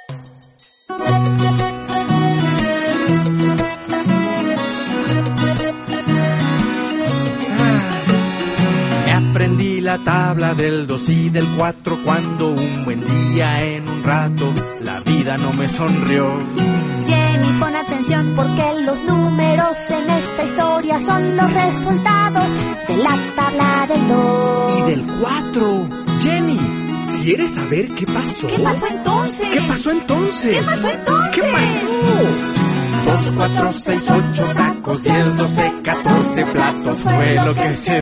Aprendí la tabla del 2 y del 4 cuando un buen día en un rato la vida no me sonrió. Jenny, pon atención porque los números en esta historia son los resultados de la tabla del 2 y del 4. Jenny, ¿quieres saber qué pasó? ¿Qué pasó entonces? ¿Qué pasó entonces? ¿Qué pasó entonces? ¿Qué pasó? 2, 4, 6, 8 tacos, 10, 12, 14 platos fue lo que se